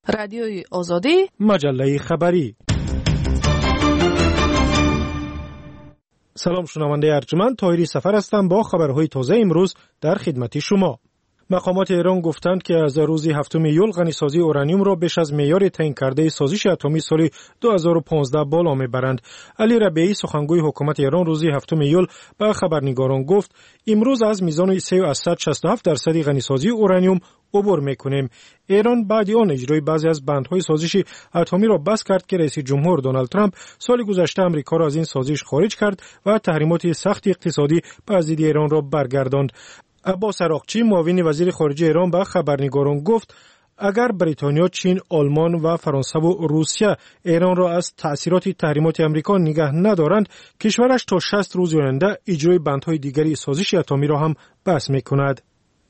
رادیوی آزادی، مجله خبری. سلام شنونده ارجمند، طاهری سفر هستم با خبرهای تازه امروز در خدمت شما. مقامات ایران گفتند که از روز 7 ایول غنیسازی اورانیوم را بیش از معیار تعیین کرده سازش اتمی سال 2015 بالا میبرند. علی ربیعی سخنگوی حکومت ایران روز 7 ایول به خبرنگاران گفت امروز از میزان 3.67% غنیسازی اورانیوم عبور میکنیم. ایران بعد آن اجرای بعضی از بندهای سازش اتمی را بس کرد که رئیس جمهور دونالد ترامپ سال گذشته آمریکا را از این سازش خارج کرد و تحریمات سخت اقتصادی بر ضد ایران را برگرداند. عباس عراقچی معاون وزیر خارجه ایران به خبرنگاران گفت اگر بریتانیا، چین، آلمان و فرانسه و روسیه ایران را از تأثیرات تحریمات آمریکا نگه ندارند، کشورش تا 60 روز آینده اجرای بندهای دیگری سازش اتمی را هم بس میکند.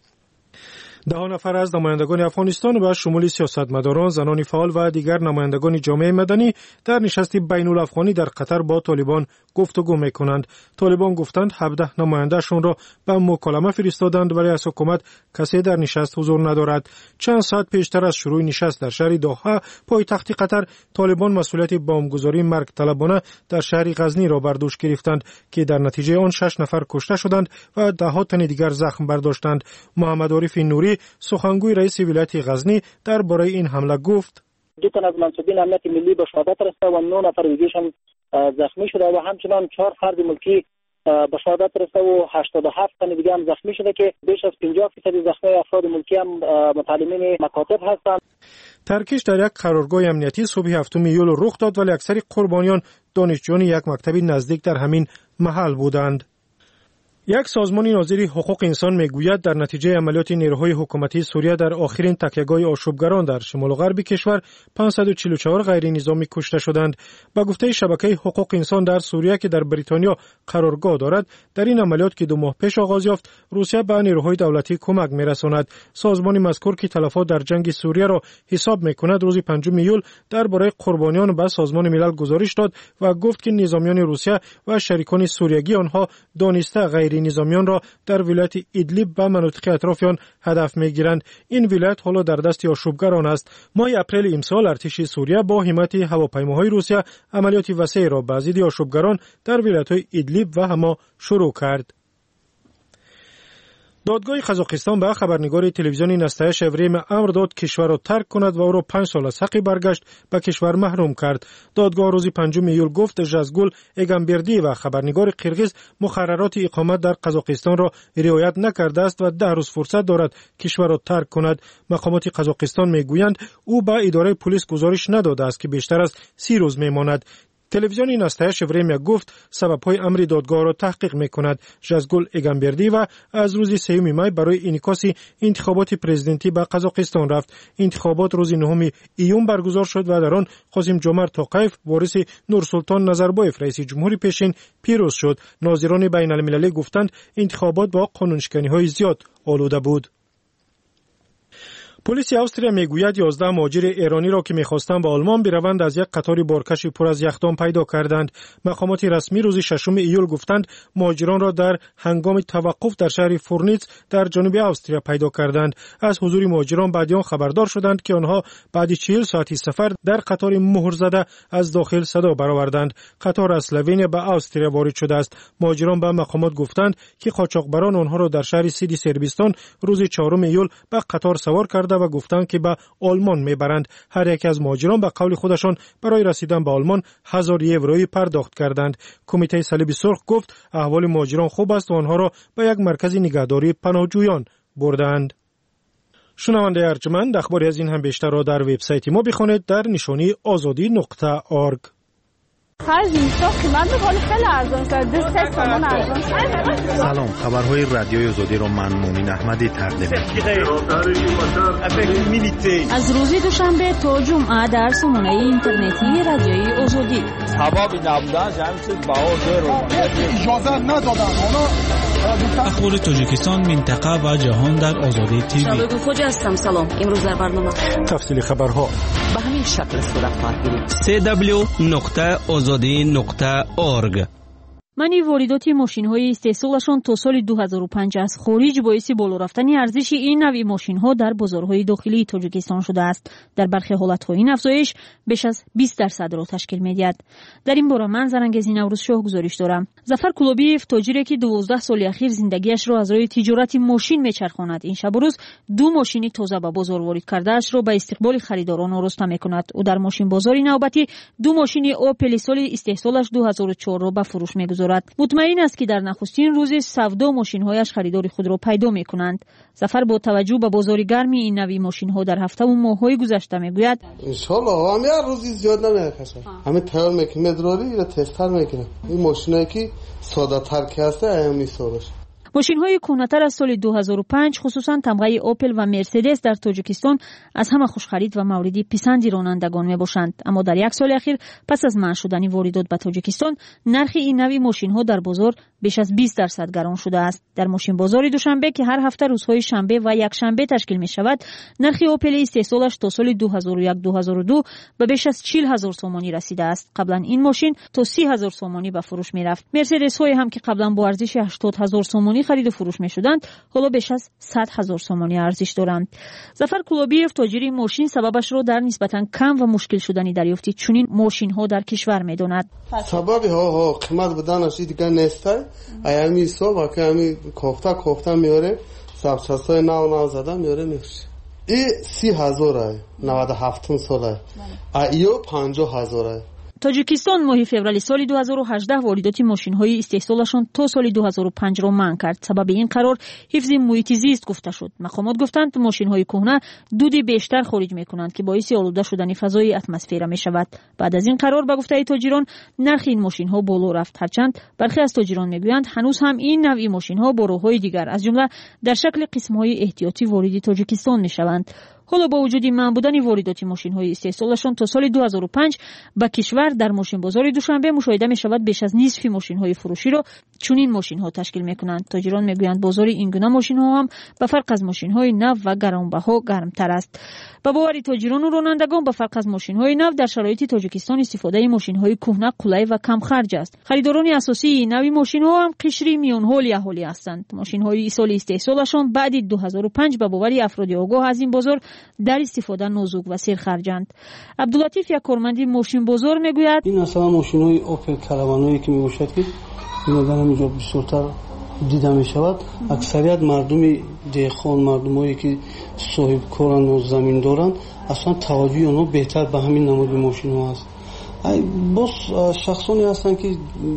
10 نفر از نمایندگان افغانستان و شمول سیاستمداران، زنان فعال و دیگر نمایندگان جامعه مدنی در نشست بین الافغانی در قطر با طالبان گفتگو میکنند. طالبان گفتند 17 نمایندهشون را به مکالمه فرستادند ولی از حکومت کسی در نشست حضور ندارد. چند ساعت پیشتر از شروع نشست در شهر دوحه پایتخت قطر، طالبان مسئولیت بمبگذاری مرگ طلبانه در شهر غزنی را بر دوش گرفتند که در نتیجه آن 6 نفر کشته شدند و 10 تن دیگر زخم برداشتند. محمد عارف نوری سخنگوی رئیس ولایت غزنی درباره این حمله گفت: 2 تن از منصبین امنیت ملی به شهادت رسیده و 9 نفر دیگه‌شان زخمی شده و همچنان 4 فرد ملکی به شهادت رسیده و 87 تن دیگه هم زخمی شده که بیش از 50% زخمی افراد ملکی هم متعلمین مکاتب هستند. ترکش در یک قرارگاه امنیتی صبح 7 ایول رخ داد ولی اکثر قربانیان دانشجویان یک مکتب نزدیک در همین محل بودند. یک سازمان ناظر حقوق انسان میگوید در نتیجه عملیات نیروهای حکومتی سوریه در آخرین تکیهگاه آشوبگران در شمال و غرب کشور 544 غیر نظامی کشته شدند. با گفته شبکه حقوق انسان در سوریه که در بریتانیا قرارگاه دارد، در این عملیات که 2 ماه پیش آغاز یافت، روسیه به نیروهای دولتی کمک میرساند. سازمان مذکور که تلفات در جنگ سوریه را حساب میکند روز 5 ایول درباره قربانیان به سازمان ملل گزارش داد و گفت که نظامیان روسیه و شریکان سوریگی آنها دانسته غیر نظامیان را در ولایت ایدلیب و مناطق اطراف آن هدف میگیرند. این ولایت حالا در دست آشوبگران است. ماه اپریل امسال ارتش سوریه با حمایت هواپیماهای روسیه عملیات وسیع را به ضد آشوبگران در ولایت‌های ایدلیب و هما شروع کرد. دادگاه قزاقستان به خبرنگار تلویزیونی نستایش ابراهیم امر داد کشور را ترک کند و او را 5 سال از حق برگشت به کشور محروم کرد. دادگاه روز 5 ایول گفت ژزگول اگامبردی و خبرنگار قرغیز مقررات اقامت در قزاقستان را رعایت نکرده است و 10 روز فرصت دارد کشور را ترک کند. مقامات قزاقستان میگویند او به اداره پلیس گزارش نداده است که بیشتر از 30 روز میماند. تلویزیون نستایش وریم گفت سبب‌های امر دادگاه را تحقیق می‌کند. ژزگول اگامبردی و از روز 3 می برای انعکاس انتخابات پرزیدنتی به قزاقستان رفت. انتخابات روز 9 ایون برگزار شد و در آن قاسم جمعت توقیف وارث نورسلطان نظربایف رئیس جمهور پیشین پیروز شد. ناظران بین‌المللی گفتند انتخابات با قانونشکنی‌های زیاد آلوده بود. پلیس استرالیا میگوید 11 مهاجر ایرانی را که می‌خواستند به آلمان بروند از یک قطار بارکش پر از یخدان پیدا کردند. مقامات رسمی روز 6 ایول گفتند مهاجران را در هنگام توقف در شهر فورنیتس در جنوب استرالیا پیدا کردند. از حضور مهاجران بعد آن خبردار شدند که آنها بعد 40 ساعتی سفر در قطار مهر زده از داخل صدا برآوردند. قطار از اسلوونیا به استرالیا وارد شده است. مهاجران به مقامات گفتند که قاچاقبران آنها را در شهر سیدی سربستان روز 4 ایول به قطار سوار کرده و گفتند که به آلمان میبرند. هر یک از مهاجران به قول خودشان برای رسیدن به آلمان 1000 یورویی پرداخت کردند. کمیته صلیب سرخ گفت احوال مهاجران خوب است و آنها را به یک مرکز نگهداری پناهجویان بردند. شنونده ارجمند، اخباری از این هم بیشتر را در وبسایت ما بخوانید در نشانی azadi.org. سلام، خبرهای رادیوی آزادی را من مومن احمدی تقدیم می‌کنم. از روز دوشنبه تا جمعه در سامانه اینترنتی رادیوی آزادی. اخبار تاجیکستان، منطقه و جهان در آزادی تیوی. شبکه خوج هستم. سلام. امروز در برنامه تفصیل خبرها به همین شکل صورت خواهد گرفت. www.azadi.org منی واردات ماشین‌های استحصالشان تا سال 2005 از خارج باعث بالا رفتن ارزش این نوع ماشین‌ها در بازارهای داخلی تاجیکستان شده است. در برخی حالت‌ها این افزایش بیش از 20% را تشکیل می‌دهد. در این باره من زرنگزی نوروز شاه گزارش دارم. ظفر کلوبیف تاجری که 12 سال اخیر زندگیش را از راه تجارت ماشین می‌چرخاند، این شب و روز 2 ماشین تازه به بازار وارد کرده اش را به استقبال خریداران آراسته می‌کند. او در ماشین بازاری نوبتی 2 ماشین اوپل سال استحصالش 2004 را به فروش می‌گذارد. مطمئن است که در نخستین روز سودا ماشین‌هایش خریدار خود را پیدا می‌کنند. ظفر با توجه به بازار گرم این نوع ماشین‌ها در هفته و ماه‌های گذشته می‌گوید ان شاءالله هم یه روزی زیاد نمی‌کشه. همه تیار می‌کنه مدراری یا تستر می‌کنه. این ماشینایی که ساده‌تر که هست می‌سازه. ماشین‌های کهنه‌تر از سال 2005 خصوصاً تمغه اوپل و مرسدس در تاجیکستان از همه خوشخرید و مورد پسند رانندگان می‌باشند. اما در یک سال اخیر پس از منع شدن واردات به تاجیکستان نرخ این نوع ماشین‌ها در بازار بیش از 20% گران شده است. در ماشین بازار دوشنبه که هر هفته روزهای شنبه و یک شنبه تشکیل می‌شود، نرخ اوپل استحصالش تا سال 2001-2002 به بیش از 40,000 سومانی رسیده است. قبلا این ماشین تا 30,000 سومانی به فروش می‌رفت. مرسدس‌های هم که قبلا با ارزش 80,000 سومانی خرید و فروش می‌شدند، حالا بیش از 100,000 سومانی ارزش دارند. ظفر کلوبیف تاجر ماشین سببش را در نسبتاً کم و مشکل شدن دریافت چنین ماشین‌ها در کشور می‌داند. سبب قیمت بدنش دیگه نیست. ایامی صبح که همی کوفته میاره سبچسای نو زده میاره میشه. این 30,000 97 ساله. ایو 50,000. تاجیکستان ماه فوریه سال 2018 واردات ماشین‌های استحصالشان تا سال 2005 را منع کرد. سبب این قرار حفظ محیط زیست گفته شد. مقامات گفتند ماشین‌های کهنه دود بیشتر خارج می‌کنند که باعث آلوده شدن فضای اتمسفر می‌شود. بعد از این قرار به گفته تاجران نرخ این ماشین‌ها بالا رفت، هرچند برخی از تاجران می‌گویند هنوز هم این نوع ماشین‌ها با راه‌های دیگر از جمله در شکل قسم‌های احتیاطی وارد تاجیکستان می‌شوند. حالا با وجود منع بودن واردات ماشین‌های استحصالشان تا سال 2005 به کشور در ماشین بازار دوشنبه مشاهده می‌شود بیش از نصف ماشین‌های فروشی را چنین ماشین‌ها تشکیل می‌کنند. تاجران می‌گویند بازار این گونه ماشین‌ها هم به فرق از ماشین‌های نو و گرانبها گرمتر است. به باور تاجران و رانندگان به فرق از ماشین‌های نو در شرایط تاجیکستان استفاده ماشین‌های کهنه قلای و کم خرج است. خریداران اساسی این نوع ماشین‌ها هم قشری میان حال اهالی هستند. ماشین‌های سال استحصالشان بعد 2005 به باور افراد آگاه از این بازار در استفاده نازک و سرخرجند. عبداللطیف یک کارمند ماشین بازار میگوید این اصلا ماشین‌های اوپل کاروانایی که میباشد که اینا در اینجا بسیارتر دیده میشود. اکثریت مردم دهقان، مردمایی که صاحب کارن و زمین دارن، اصلا توجه اونها بهتر به همین نماد ماشین‌ها است. باز شخصانی هستن که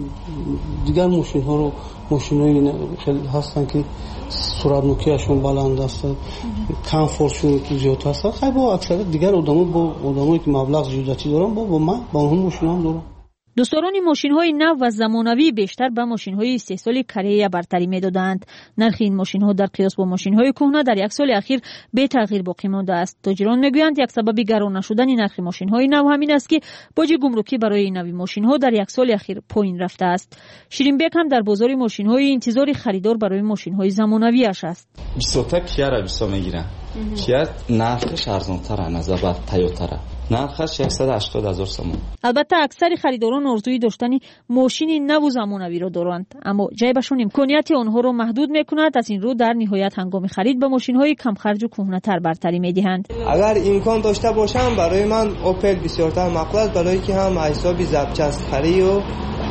دیگر ماشین‌ها رو ماشین‌های خیلی هستن که سرعت نوکیشون بلند است، کامفورتشون زیاد است. خیلی با اکثریت دیگر آدمایی که مبلغ زیادی دارن با من با اون ماشینا دارن. دوستداران ماشین‌های نو و زمانوی بیشتر به ماشین‌های استحصال کره برتری می‌دادند. نرخ این ماشین‌ها در قیاس با ماشین‌های کهنه در یک سال اخیر بی تغییر باقی مانده است. تاجران می‌گویند یک سبب گران نشدن نرخ ماشین‌های نو همین است که باج گمرکی برای این نوع ماشین‌ها در یک سال اخیر پایین رفته است. شیرین بیگ هم در بازار ماشین‌های انتظار خریدار برای ماشین‌های زمانوی اش است. 20 تا کیا را 20 میگیرن. کیا نرخش ارزان‌تر از نسبت به تویوتا. نرخش 180,000 سوم. البته اکثر خریداران آرزوی داشتن ماشین نو و زمانوی را دارند، اما جیبشون امکانیت آنها را محدود می‌کند. از این رو در نهایت هنگام خرید به ماشین‌های کم خرج و کهنه‌تر برتری می‌دهند. اگر امکان داشته باشم برای من اوپل بسیارتر مقبول است، برای که هم حساب ضبط خری و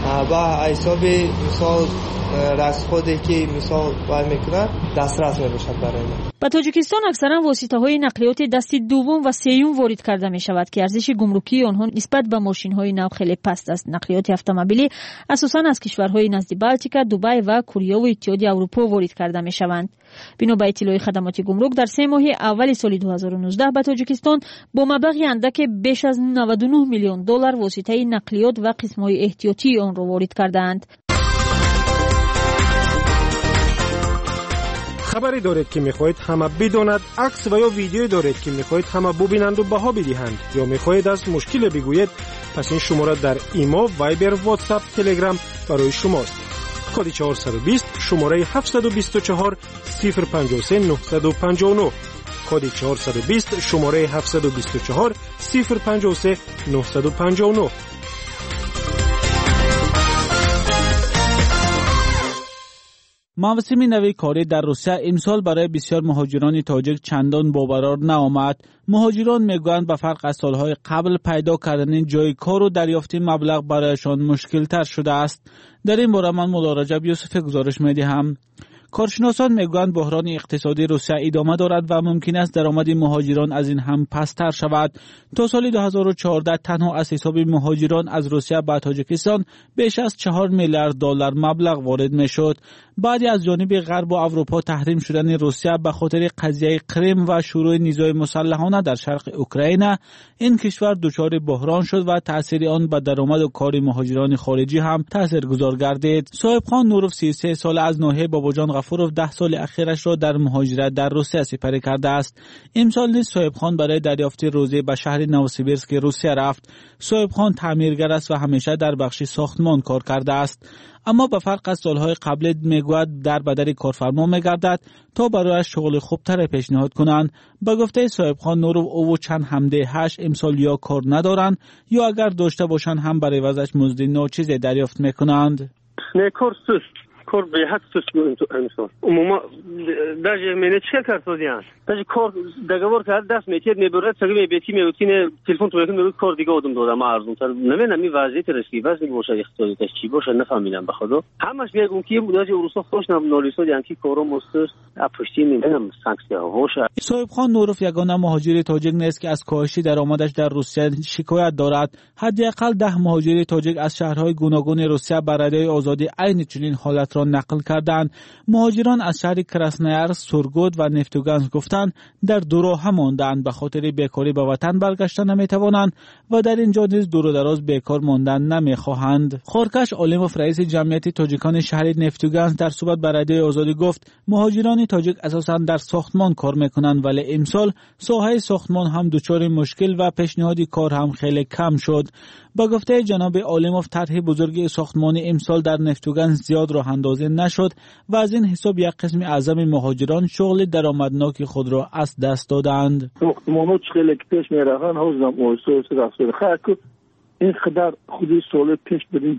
حساب مثال راست خودی که مثال وای میکنه دسترس میباشد برای من. به تاجیکستان اکثرا واسطه‌های نقلیات دست دوم و سوم وارد کرده می شود که ارزش گمرکی آنها نسبت به ماشین‌های نو خیلی پست است. نقلیات اتومبیلی اساساً از کشورهای نزد بالتیکا، دبی و کره و اتحادیه اروپا وارد کرده می شوند. بنا به اطلاع خدمات گمرک در 3 ماه اول سال 2019 به تاجیکستان با مبلغی اندک بیش از 99 میلیون دلار واسطه نقلیات و قسم‌های احتیاطی آن را وارد کردند. خبری دارید که میخواهید همه بداند، عکس و یا ویدیویی دارید که میخواهید همه ببینند و بها بدهند، یا میخواهید از مشکل بگویید، پس این شماره در ایما، وایبر، واتساپ، تلگرام برای شماست. کد 420 شماره 724 053 959. کد 420 شماره 724 053 959. موسم نوی کاری در روسیه امسال برای بسیار مهاجران تاجیک چندان باورار نآمد. مهاجران میگویند به فرق از سالهای قبل پیدا کردن جای کار و دریافت مبلغ برایشان مشکل تر شده است. در این باره من مولا رجب یوسفی گزارش میدهم. کارشناسان میگویند بحران اقتصادی روسیه ادامه دارد و ممکن است درآمد مهاجران از این هم پستر شود. تا سال 2014 تنها از حساب مهاجران از روسیه به تاجیکستان بیش از 4 میلیارد دلار مبلغ وارد میشد. بعدی از جانب غرب و اروپا تحریم شدن روسیه به خاطر قضیه کریم و شروع نزاع مسلحانه در شرق اوکراین، این کشور دچار بحران شد و تاثیر آن به درآمد و کار مهاجران خارجی هم تاثیرگذار گردید. صاحب خان نوروف 33 ساله از ناحیه باباجان غفورов 10 سال اخیرش را در مهاجرت در روسیه سپری کرده است. امسال نیز صاحب خان برای دریافت روزی به شهر نوسیبیرسک روسیه رفت. صاحب خان تعمیرگر است و همیشه در بخش ساختمان کار کرده است. اما به فرق از سالهای قبل میگوید در بدر کارفرما میگردد تا برایش شغل خوبتر پیشنهاد کنند. به گفته صاحب خان نوروف او چند همده هش امسال یا کار ندارند یا اگر داشته باشند هم برای وضعش مزد ناچیزی دریافت میکنند. نه کار سست. کار به حد سست امسال عموما даже мене чекар кардодиан даже кор договор кард даст метер небурад саги бети меутине телефон тӯякин мерӯ кор дига одам додам арзонтар наменам ин вазъияти рискӣ вазъи бошад иқтисодияташ чӣ бошад нафаҳмидам ба худо ҳамаш мегӯм ки даже урусо хошнам нолисодиан ки кором устус апушти менам санксия бошад. صاحب خان نوروف یگانه مهاجر تاجیک نیست که از کاهش درآمدش در روسیه شکایت دارد. حداقل 10 مهاجر تاجیک از شهرهای گوناگون روسیه بر رادیوی آزادی عین چنین حالت را نقل کردند. مهاجران از شهر کراسنویارسک، سورگوت و نفتوگانسک گفتند در دو راه ماندند، به خاطر بیکاری به وطن برگشتن نمیتوانند و در اینجا نیز دور و دراز بیکار ماندن نمیخواهند. خورکش عالموف رئیس جمعیت تاجیکان شهر نفتوگانسک در صحبت با رادیوی آزادی گفت مهاجران تاجیک اساساً در ساختمان کار میکنند ولی امسال ساحه ساختمان هم دچار مشکل و پیشنهادی کار هم خیلی کم شد. با گفته جناب عالموف طرح بزرگ ساختمان امسال در نفتوگانسک زیاد راه اندازی نشد و از این حساب یک قسم اعظم مهاجران شغل درآمدناک خود را از دست دادند. ساختمان‌ها خیلی پیش می‌روند هنوزم موضوع رفتار خاک این خدار خودی سال پیش بدیم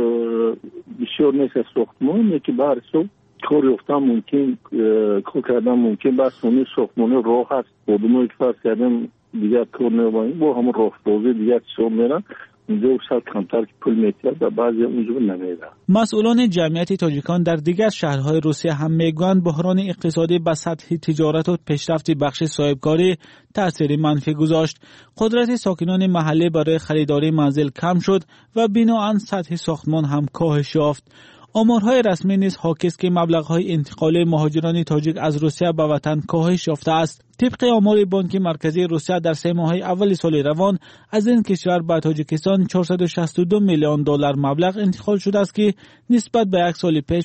بسیار نیست ساختمان که بر سو کار یافتن ممکن کار کردن ممکن بس اون ساختمان راه هست بودم یک فرض کردم دیگه کار نمی‌کنیم با همون راه سازی دیگه چه میرن اونجا اصلا کمتر که پول میتیاد و بعضی اونجا نمیرن. مسئولان جمعیت تاجیکان در دیگر شهرهای روسیه هم میگویند بحران اقتصادی به سطح تجارت و پیشرفت بخش صاحبکاری تأثیر منفی گذاشت. قدرت ساکنان محلی برای خریداری منزل کم شد و بناهن سطح ساختمان هم کاهش یافت. آمارهای رسمی نیز حاکی است که مبلغ‌های انتقالی مهاجران تاجیک از روسیه به وطن کاهش یافته است. طبق آمار بانک مرکزی روسیه در 3 ماه اول سال روان از این کشور به تاجیکستان 462 میلیون دلار مبلغ انتقال شده است که نسبت به یک سال پیش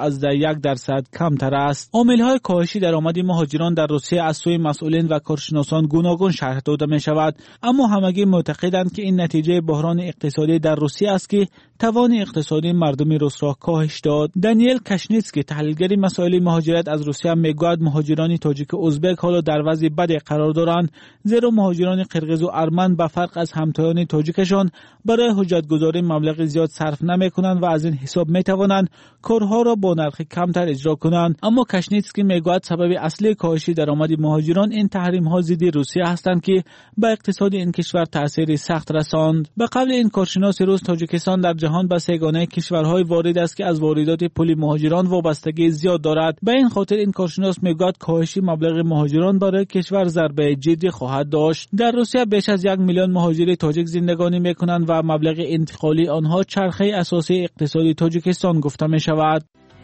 5.1% کمتر است. عامل‌های کاهش درآمد مهاجران در روسیه از سوی مسئولین و کارشناسان گوناگون شرح داده می‌شود، اما همگی معتقدند که این نتیجه بحران اقتصادی در روسیه است که توان اقتصادی مردم روس را کاهش داد. دانیل کاشنیتسکی تحلیلگر مسائل مهاجرت از روسیه میگوید مهاجران تاجیک و ازبک حالا در وضع بدی قرار دارند، زیرا مهاجران قرقیز و ارمن به فرق از همتایان تاجیکشان برای حجتگذاری مبلغ زیاد صرف نمی‌کنند و از این حساب می‌توانند کارها را با نرخ کمتر اجرا کنند. اما کاشنیتسکی میگوید سبب اصلی کاهش درآمد مهاجران این تحریم‌ها ضد روسیه هستند که به اقتصاد این کشور تأثیر سخت رساند. به قبل این کارشناس روس تاجیکستان در جهان به سگانه کشورهای وارد است که از واردات پول مهاجران وابستگی زیاد دارد. به این خاطر این کارشناس میگوید کاهش مبلغ مهاجران برای کشور ضربه جدی خواهد داشت. در روسیه بیش از 1 میلیون مهاجر تاجیک زندگانی میکنند و مبلغ انتقالی آنها چرخه اساسی اقتصادی تاجیکستان گفته می شود.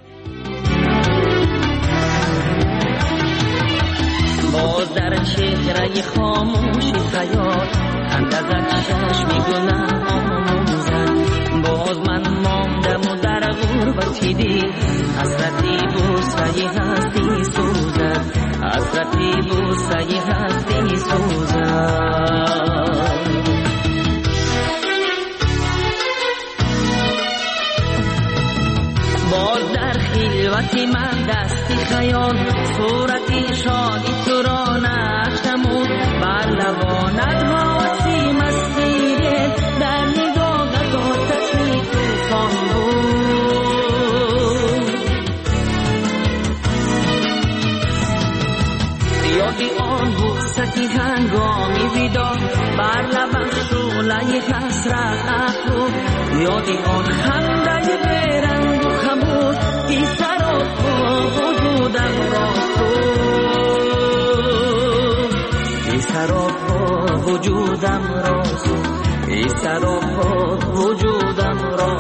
باز در چهره خاموشی خیال اندازت چشم گناه آموزد، باز من ماندم و در غربتی دید حسرتی بوسه هستی سوزد، حسرتی بوسه هستی سوزد. باز در خلوتی من دستی خیال صورتی شادی تو را نشتمود، بر لبان حسرت افروز یادی آن خنده بیرنگ و خموش ای سراپا وجودم را ای سراپا وجودم را ای سراپا وجودم را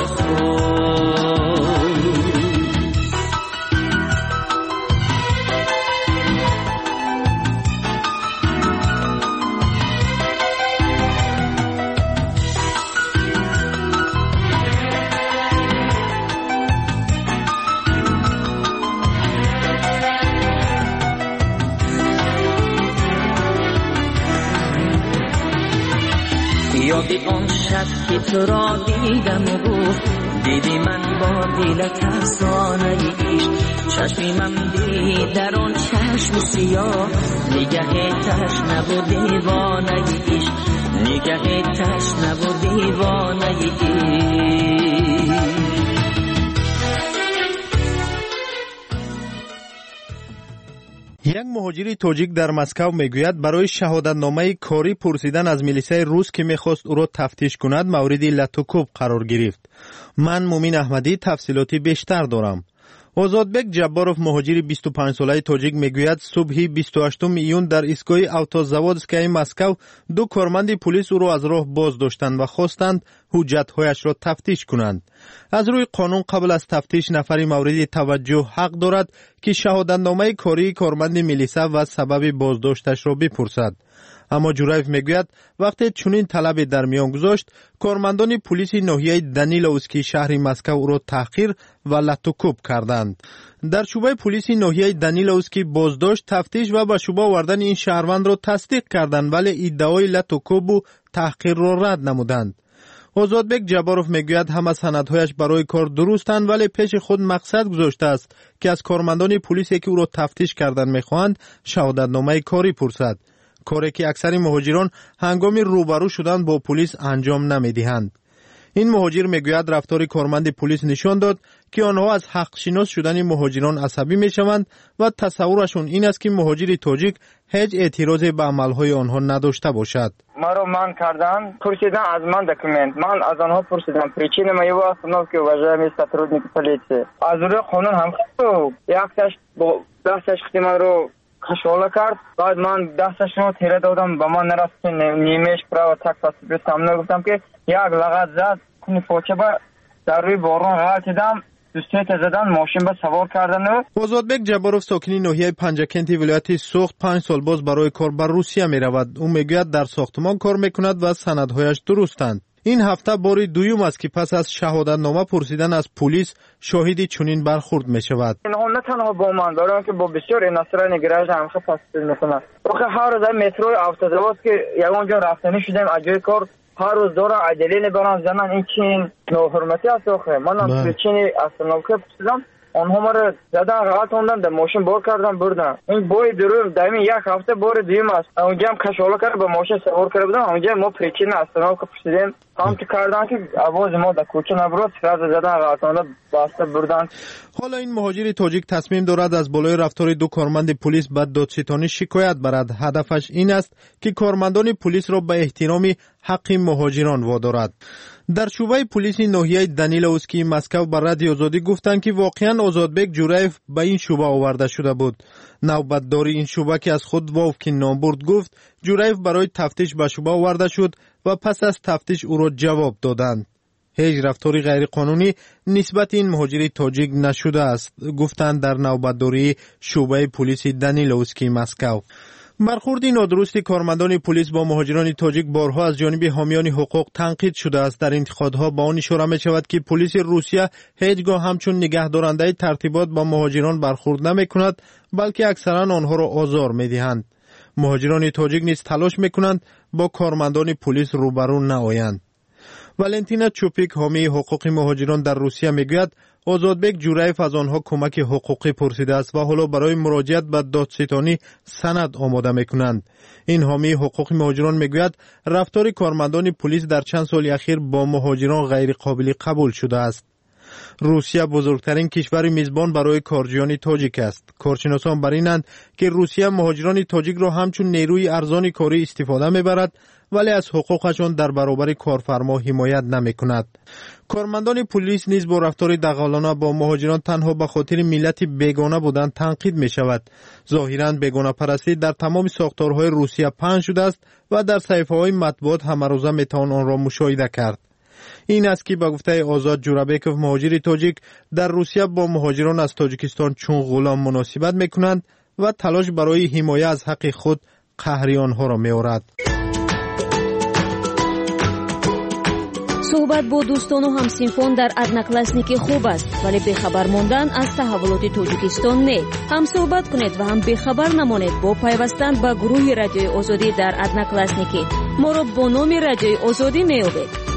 یادی آن شب که تو را دیدم و گفت دیدی من با دل ترسانه ایش چشمی من دید در آن چشم سیاه نگه تشنه و دیوانه ایش نگه تشنه و دیوانه ایش. یک مهاجر تاجیک در مسکو میگوید برای شهادتنامه کاری پرسیدن از میلیسای روس که میخواست او را تفتیش کند موردی لاتوکوب قرار گرفت. من مومین احمدی تفصیلاتی بیشتر دارم. آزادبک جباروف مهاجر 25 ساله تاجیک میگوید صبح 28 ایون در ایستگاه اوتوزاودسکای مسکو دو کارمند پلیس او را از راه باز داشتند و خواستند حجت‌هایش را تفتیش کنند. از روی قانون قبل از تفتیش نفری مورد توجه حق دارد که شهادتنامه کاری کارمند میلیسا و سبب بازداشتش را بپرسد. اما جورایف میگوید وقتی چنین طلب در میان گذاشت کارمندان پلیس ناحیه دانیلوسکی شهر مسکو او را تحقیر و لاتوکوب کردند. در شعبه پلیس ناحیه دانیلوسکی بازداشت، تفتیش و به شعبه آوردن این شهروند را تصدیق کردند ولی ادعای لاتوکوب و تحقیر را رد نمودند. آزادبک جباروف میگوید همه سندهایش برای کار درستند ولی پیش خود مقصد گذاشته است که از کارمندان پلیسی که او را تفتیش کردن میخواهند شهادتنامه کاری پرسد، کاری که اکثر مهاجران هنگام روبرو شدن با پلیس انجام نمیدهند. این مهاجر میگوید رفتار کارمند پلیس نشان داد که آنها از حق شناس شدن مهاجران عصبی میشوند و تصورشون این است که مهاجر تاجیک هیچ اعتراضی به عملهای آنها نداشته باشد. مرا من کردن پرسیدن از من دکومنت، من از آنها پرسیدم причина моего остановки уважаемый сотрудник полиции. از روی قانون هم یکتاش با دستش من رو کشوله کرد، بعد من دستش رو تیره دادم با من نرفت که نیمش право так поступить گفتم که یک لغت زد کنی پاچه با در روی بارون غلط دیدم دوستیت زدن ماشین با سوار کردن. آزادبک جباروف ساکنی ناحیه پنجکنتی ولایت سوخت 5 سال باز برای کار بر روسیه می رود. او میگوید در ساختمان کار میکند و سندهایش درستند. این هفته بار دوم است که پس از شهادتنامه پرسیدن از پلیس شاهدی چنین برخورد می شود. اینها نه تنها با من برای اینکه با بسیار نصرانی گراج همیشه پاسپورت میکنن. آخه هر روز مترو اوتوزاواس که یگانجا رفتنی شدیم اجای کار هر روز داره عدلی نبرن زنن این چین نوحرمتی است. آخه من هم چینی استانوکه پرسیدم آنها مرا زدن غلط اوندن در ماشین بار کردن بردن. این بوی درون دائمی یک هفته بار دوم است. اونجا هم کشوله کرد با ماشین سوار کرده بودن. اونجا ما پریچین استانوکه پرسیدیم هم که کردن که آواز ما در کوچه نبرد فرد زدن غلط اوندن باسته بردن. حالا این مهاجر تاجیک تصمیم دارد از بالای رفتار دو کارمند پلیس به دادستانی شکایت برد. هدفش این است که کارمندان پلیس را به احترام حق مهاجران وادارد. در شعبه پلیس ناحیه دانیلوسکی مسکو بر رادیو آزادی گفتند که واقعا آزادبک جورایف به این شعبه آورده شده بود. نوبتداری این شعبه که از خود واف که نام برد گفت جورایف برای تفتیش به شعبه آورده شد و پس از تفتیش او را جواب دادند. هیچ رفتاری غیر قانونی نسبت این مهاجر تاجیک نشده است، گفتند در نوبتداری شعبه پلیس دانیلوسکی مسکو. برخورد نادرست کارمندان پلیس با مهاجران تاجیک بارها از جانب حامیان حقوق تنقید شده است. در انتقادها با آن اشاره می شود که پلیس روسیه هیچگاه همچون نگهدارنده ترتیبات با مهاجران برخورد نمی کند بلکه اکثرا آنها را آزار می دهند. مهاجران تاجیک نیز تلاش می کنند با کارمندان پلیس روبرو نآیند. والنتینا چوپیک حامی حقوق مهاجران در روسیه میگوید آزادبک جورایف از آنها کمک حقوقی پرسیده است و حالا برای مراجعت به دادستانی سند آماده میکنند. این حامی حقوق مهاجران میگوید رفتار کارمندان پلیس در چند سال اخیر با مهاجران غیر قابل قبول شده است. روسیه بزرگترین کشور میزبان برای کارجویان تاجیک است. کارشناسان بر اینند که روسیه مهاجران تاجیک را همچون نیروی ارزان کاری استفاده میبرد ولی از حقوقشان در برابر کارفرما حمایت نمی‌کند. کارمندان پلیس نیز با رفتار دغالانه با مهاجران تنها به خاطر ملت بیگانه بودن تنقید می‌شود. ظاهراً بیگانه پرستی در تمام ساختارهای روسیه پنهان شده است و در صحیفه‌های مطبوعات همروزه می‌توان آن را مشاهده کرد. این است که به گفته آزاد جورابکوف، مهاجر تاجیک، در روسیه با مهاجران از تاجیکستان چون غلام مناسبت می‌کنند و تلاش برای حمایت از حق خود قهر آنها را می‌آورد. صحبت با دوستان و همسینفان در ادناکلاسنیکی خوب است، ولی بخبر ماندن از تحولات تاجیکستان نه. هم صحبت کنید و هم بخبر نمانید با پیوستن به گروه رادیوی آزادی در ادناکلاسنیکی. ما را با نام رادیوی آزادی می‌یابید.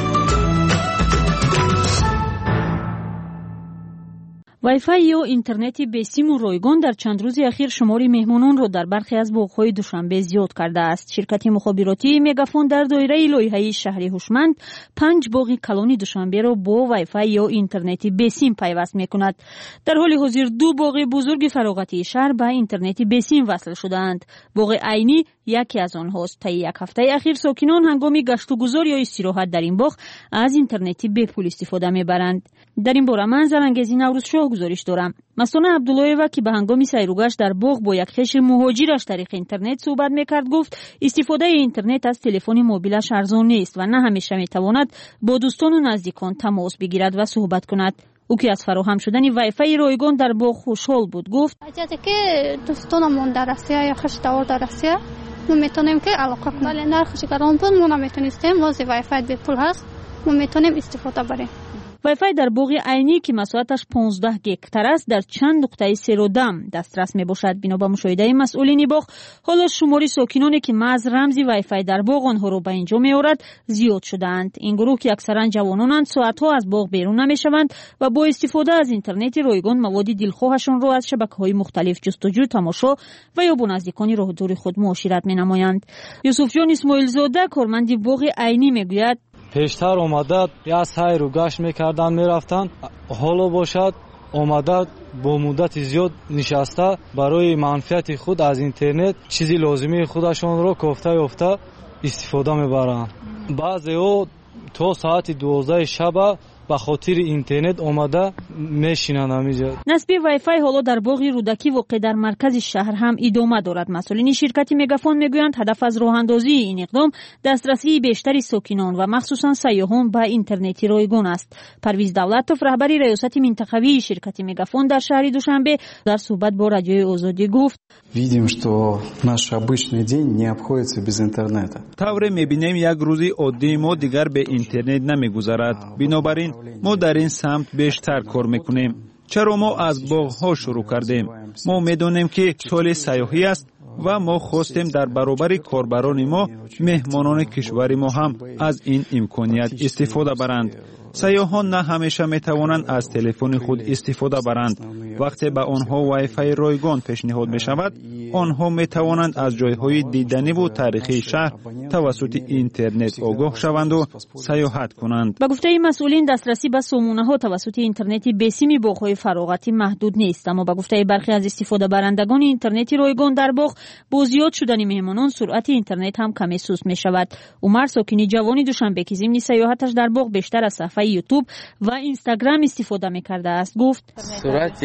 وایفای یا اینترنت بسیم و رایگان در چند روز اخیر شمار مهمانان را در برخی از باغ‌های دوشنبه زیاد کرده است. شرکت مخابراتی مگافون در دایره لایحه شهر هوشمند 5 باغ کلانی دوشنبه را با وایفای یا اینترنت بسیم پیوست می‌کند. در حال حاضر 2 باغ بزرگ فراغتی شهر به اینترنت بسیم وصل شده‌اند. باغ عینی یکی از آنهاست. تا یک هفته اخیر ساکنان هنگام گشت و گذار یا استراحت در این باغ از اینترنت به پول استفاده می‌برند. در این باره من زرنگزی نوروز شاه گزارش دارم. مسئول عبداللهیوا که به هنگام سیر و گشت در باغ با یک خویش مهاجرش طریق اینترنت صحبت میکرد گفت استفاده اینترنت از تلفن موبیلش ارزان نیست و نه همیشه میتواند با دوستان و نزدیکان تماس بگیرد و صحبت کند. او که از فراهم شدن وایفای رایگان در باغ خوشحال بود گفت اجازه که دوستانمون در روسیه یا خشت‌دار در روسیه ما میتونیم که علاقه کنیم، ولی نرخش گران بود ما نمیتونستیم، واسه وایفای به پول هست ما میتونیم استفاده بریم. وایفای در باغ عینی که مساحتش 15 گیگتر است در چند نقطه سیر و دم دسترس می باشد. بنا به مشاهده مسئولین باغ حالا شماری ساکنانی که محض رمزی وایفای در باغ آنها را به اینجا می آورد زیاد شدند. این گروه که اکثرا جوانانند ساعتها از باغ بیرون نمی شوند و با استفاده از اینترنت رایگان مواد دلخواهشان را از شبکه‌های مختلف جستجو، تماشا و یا با نزدیکان راه دور خود معاشرت می نمایند. یوسف جان اسماعیل زاده کارمند باغ عینی می گوید پیشتر اومده یا سیر و گشت میکردن میرفتن، حالا باشد اومده با مدت زیاد نشسته برای منفعت خود از اینترنت چیزی لازمی خودشون رو کفته یافته استفاده میبرن. بعضی ها تا ساعت 12 شب به خاطر اینترنت اومده میشینن همینجا. نصب وایفای حالا در باغ رودکی واقع در مرکز شهر هم ادامه دارد. مسئولین شرکت مگافون میگویند هدف از راه اندازی این اقدام دسترسی بیشتری ساکنان و مخصوصا سیاحان به اینترنت رایگان است. پرویز دولتوف رهبر ریاست منطقوی شرکت مگافون در شهر دوشنبه در صحبت با رادیوی آزادی گفت видим что наш обычный день не обходится без интернета. طوری میبینیم یک روزی عادی ما دیگر به اینترنت نمیگذرد. بنابراین ما در این سمت بیشتر کار میکنیم. چرا ما از باغ‌ها شروع کردیم؟ ما میدونیم که سال سیاحی است و ما خواستیم در برابر کاربران ما، مهمانان کشور ما هم از این امکانیت استفاده برند. سیاحان نه همیشه میتوانند از تلفن خود استفاده برند. وقتی به آنها وایفای رایگان پیشنهاد می شود، آنها میتوانند از جایهای دیدنی و تاریخی شهر توسط اینترنت آگاه شوند و سیاحت کنند. به گفته مسئولین دسترسی به سامانه ها توسط اینترنت بسیم باغ‌های فراغتی محدود نیست، اما به گفته برخی از استفاده برندگان اینترنت رایگان در باغ با زیاد شدن مهمانان سرعت اینترنت هم کمی سست می شود. عمر ساکنی جوانی دوشنبه که ضمن سیاحتش در باغ بیشتر از صفحه یوتیوب و اینستاگرام استفاده می‌کرده است گفت سرعت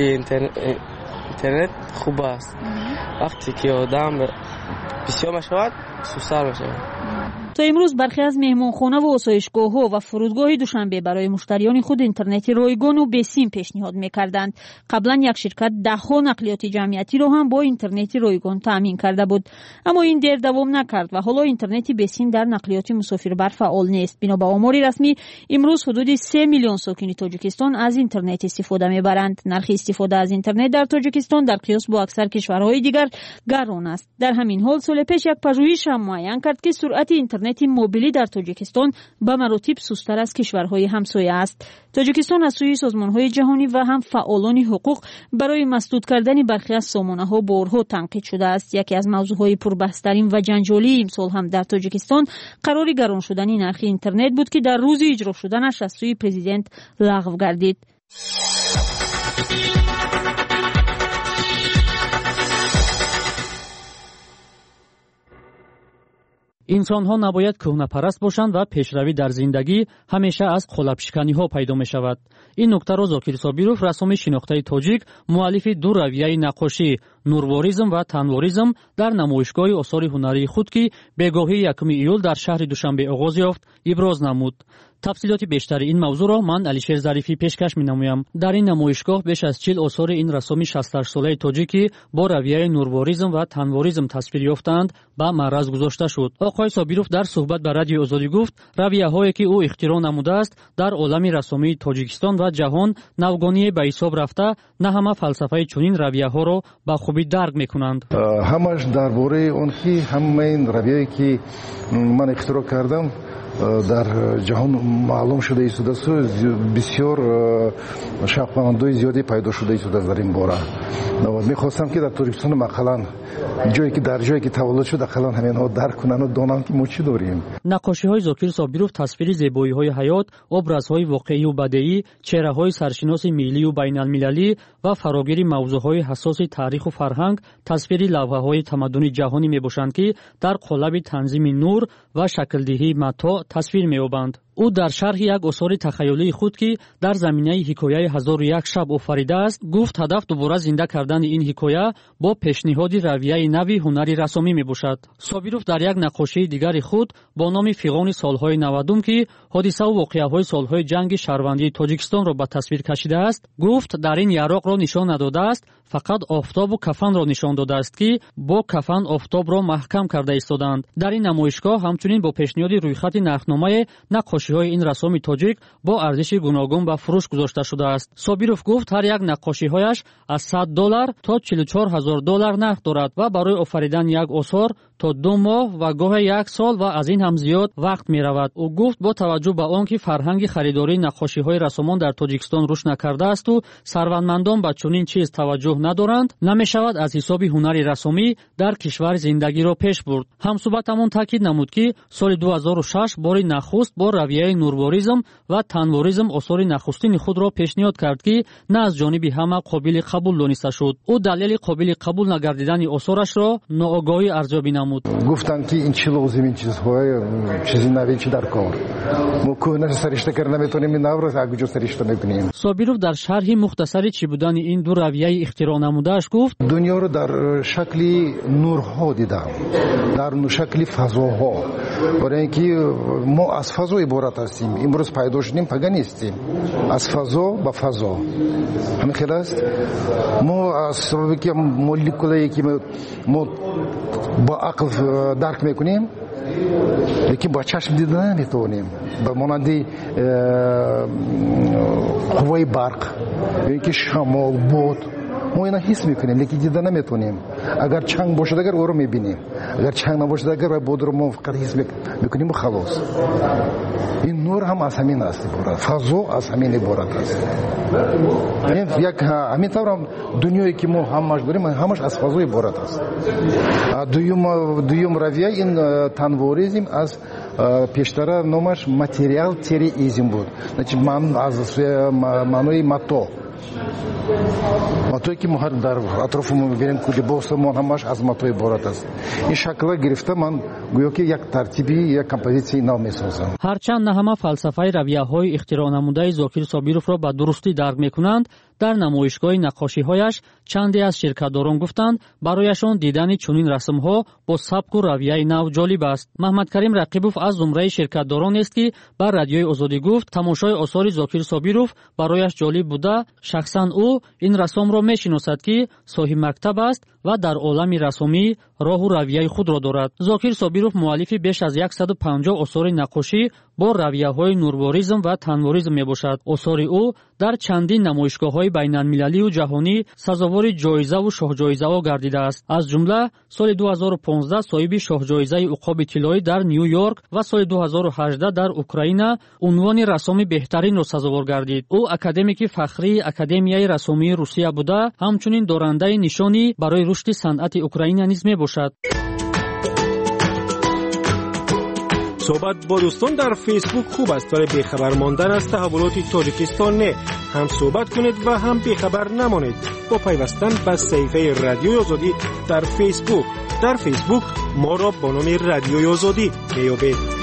اینترنت خوب است. وقتی که آدم بسیار می‌شود سوسر می‌شود. تا امروز برخی از مهمانخانه و آسایشگاه‌ها و فرودگاه دوشنبه برای مشتریان خود اینترنت رایگان و بسیم پیشنهاد می‌کردند. قبلا یک شرکت ده‌ها نقلیات جمعیتی را هم با اینترنت رایگان تامین کرده بود، اما این دیر دوام نکرد و حالا اینترنت بسیم در نقلیات مسافربر فعال نیست. بنا به آمار رسمی امروز حدود 3 میلیون ساکن تاجیکستان از اینترنت استفاده می‌برند. نرخ استفاده از اینترنت در تاجیکستان در قیاس با اکثر کشورهای دیگر گران است. در همین حال سال پیش یک پژوهش هم معین کرد که سرعت اینترنت موبیلی در تاجیکستان به مراتب سست‌تر از کشورهای همسایه است. تاجیکستان از سوی سازمان‌های جهانی و هم فعالان حقوق برای مسدود کردن برخی از سامانه‌ها بارها تنقید شده است. یکی از موضوعهای پربحث‌ترین و جنجالی امسال هم در تاجیکستان قرار گران شدن نرخ اینترنت بود که در روز اجرا شدنش از سوی پرزیدنت لغو گردید. инсонҳо набояд кӯҳнапараст бошанд ва пешравӣ дар зиндагӣ ҳамеша аз қолабшиканиҳо пайдо мешавад. ин нуктаро Зокир Собиров, рассоми шинохтаи тоҷик, муаллифи ду равияи нақошӣ нурворизм ва танворизм дар намоишгоҳи осори ҳунарии худ ки бегоҳии 1 июл дар шаҳри Душанбе оғоз ёфт, иброз намуд. тафсилоти бештари ин мавзӯъро ман Алишер Зарифӣ пешкаш менамоям. дар ин намоишгоҳ беш аз 40 осори ин рассоми 68-солаи тоҷикӣ бо равияи нурворизм ва танворизм тасвир ёфтаанд ба маъраз гузошта шуд. оқои Собиров дар суҳбат ба Радиои Озодӣ гуфт, равияҳое ки ӯ ихтироъ намудааст дар олами рассомии Тоҷикистон ва ҷаҳон навгоние ба ҳисоб рафта, на ҳама фалсафаи чунин равияҳоро ба хубӣ дарк мекунанд. ҳамаш дар бораи он ки ҳамаи ин равияе ки ман ихтироъ кардам дар ҷаҳон маълум шуда истодааст, бисёр шавқмандои зиёде пайдо шуда истодааст дар ин бора. мехостам ки дар Тоҷикистон мақалан дар ҷое ки таваллуд шуда ақалан ҳаминҳо дарк кунанд, донанд ки мо чӣ дорем. нақошиҳои Зокир Собиров тасвири зебоиҳои ҳаёт, образҳои воқеию бадеӣ, чеҳраҳои саршиноси миллию байналмилалӣ ва фарогири мавзӯъҳои ҳассоси таъриху фарҳанг тасвири лавҳаҳои тамаддуни ҷаҳонӣ мебошанд, ки дар қолаби танзими нур ва шаклдиҳии матоъ тасвир меёбанд. ӯ дар шарҳи як осори тахайюлии худ ки дар заминаи ҳикояи 1001 шаб офаридааст, гуфт ҳадаф дубора зинда кардани ин ҳикоя бо пешниҳоди равияи нави ҳунари расомӣ мебошад. Собиров дар як нақошии дигари худ бо номи Фиғони солҳои 90 ки ҳодисаву воқеаҳои солҳои ҷанги шаҳрвандии Тоҷикистонро ба тасвир кашидааст, гуфт дар ин яроқро нишон надодааст, фақат офтобу кафанро нишон додааст ки бо кафан офтобро маҳкам карда истоданд. дар ин намоишгоҳ ҳамчунин бо пешниҳоди рӯйхати нархномае нақошиҳои ин рассоми тоҷик бо арзиши гуногун ба фурӯш гузошта шудааст. Собиров гуфт, ҳар як нақошиҳояш аз $100 то $44000 нарх дорад ва барои офаридани як осор то 2 моҳ ва гоҳе 1 сол ва аз ин ҳам зиёд вақт меравад. ӯ гуфт, бо таваҷҷӯҳ ба он ки фарҳанги харидории нақошиҳои рассомон дар Тоҷикистон рушд накардаасту сарватмандон ба чунин чиз таваҷҷӯҳ надоранд, намешавад аз ҳисоби ҳунари рассомӣ дар кишвар зиндагиро пеш бурд. ҳамсуҳбатамон таъкид намуд ки соли 2006 бори нахуст бо равияи нурворизм ва танворизм осори нахустини худро пешниҳод кард ки на аз ҷониби ҳама қобили қабул дониста шуд. ӯ далели қобили қабул нагардидани осорашро ноогоҳӣ арзёбӣ намуд. гуфтанд ки ин чӣ лозим, ин чизи нави чӣ дар кор, мо кӯҳнаша саришта карда наметонем, ин навро аз куҷо саришта мекунем. Собиров дар шарҳи мухтасари чӣ будани ин ду равияи ихтироъ намудааш гуфт, дунёро дар шакли нурҳо дидам, дар шакли фазоҳо, барои ин ки мо аз фазо иборат ҳастем. имрӯз пайдо шудем, пага нестем, аз фазо ба фазо. ҳамин хел аст. мо аз сабаби ки молекулае ки мо با عقل درک میکنیم، لیکن با چشم دیدن نمیتونیم. به مانندی قوای برق، اینکه شمال بود، ما اینا حس میکنیم، لیکن دیدن نمیتونیم. اگر چنگ باشد اگر او رو میبینیم، اگر چنگ نباشد اگر بود رو ما فقط حس میکنیم و خلاص. این نور هم از همین است عبارت، فضا از همین عبارت است. این یک همین طور هم دنیایی که ما همش داریم همش از فضا عبارت است. دویم رویه این تنوریزم از پیشتر نامش ماتریال تریزم بود. من از معنای ماتو матое ки мо дар атрофумон мебинем ки либосамон ҳамаш аз матои иборат аст. ин шакла гирифта ман гӯё ки як тартиби, як композитсияи нав месозам. ҳарчанд на ҳама фалсафаи равияҳои ихтироъ намудаи Зокир Собировро ба дурустӣ дарк мекунанд, дар намоишгоҳи нақошиҳояш чанде аз ширкатдорон гуфтанд, барояшон дидани чунин расмҳо бо сабку равияи нав ҷолиб аст. Маҳмадкарим Рақибов аз зумраи ширкатдороне ки ба Радиои Озодӣ гуфт, тамошои осори Зокир Собиров барояш ҷолиб буда, шахсан ӯ ин рассомро мешиносад ки соҳибмактаб аст ва дар олами рассомӣ роҳу равияи худро дорад. Зокир Собиров муаллифи беш аз 150 осори нақошӣ бо равияҳои нурворизм ва танворизм мебошад. осори ӯ дар чандин намоишгоҳҳои байналмилалию ҷаҳонӣ сазовори ҷоизаву шоҳҷоизаҳо гардидааст. аз ҷумла соли 2015 соҳиби шоҳҷоизаи уқоби тиллоӣ дар Нью Йорк ва соли 2018 дар Украина унвони рассоми беҳтаринро сазовор гардид. ӯ академики фахрии Академияи рассомии Русия буда, ҳамчунин дорандаи нишони барои рушди санъати Украина низ мебошад. صحبت با دوستان در فیسبوک خوب است ولی بیخبر ماندن از تحولات تاجیکستان نه. هم صحبت کنید و هم بیخبر نمانید با پیوستن به صفحه رادیوی آزادی در فیسبوک. در فیسبوک ما را با نام رادیوی آزادی میابید.